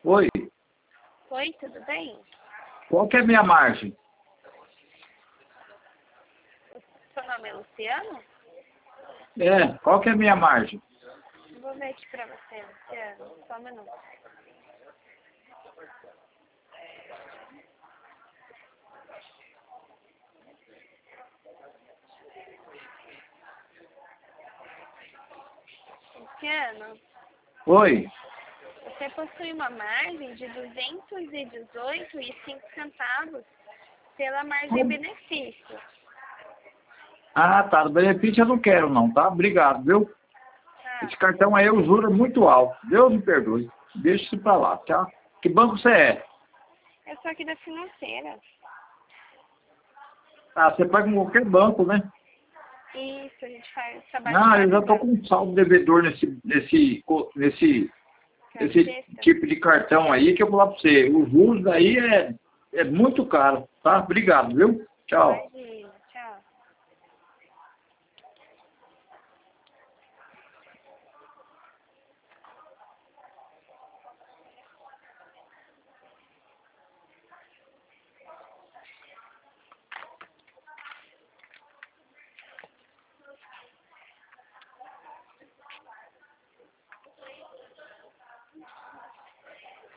Oi, Oi, tudo bem? qual que é a minha margem? Seu nome é Luciano? Qual que é a minha margem? Vou ver aqui pra você, Luciano. Só um minuto. Luciano, Oi, você possui uma margem de 218,05 centavos pela margem benefício. ah tá, do benefício eu não quero não, tá? Obrigado, viu? Tá? Esse cartão aí o juros é muito alto, Deus me perdoe. Deixa isso pra lá, tá? Que banco você é? Eu sou aqui da financeira. Ah, você paga em qualquer banco, né? Isso, a gente faz trabalho em Ah, eu já vários tô com bancos. um saldo devedor nesse Cacheta. tipo de cartão aí que eu vou falar pra você. Os juros aí é muito caro, tá? Obrigado, viu? Tchau. Imagina.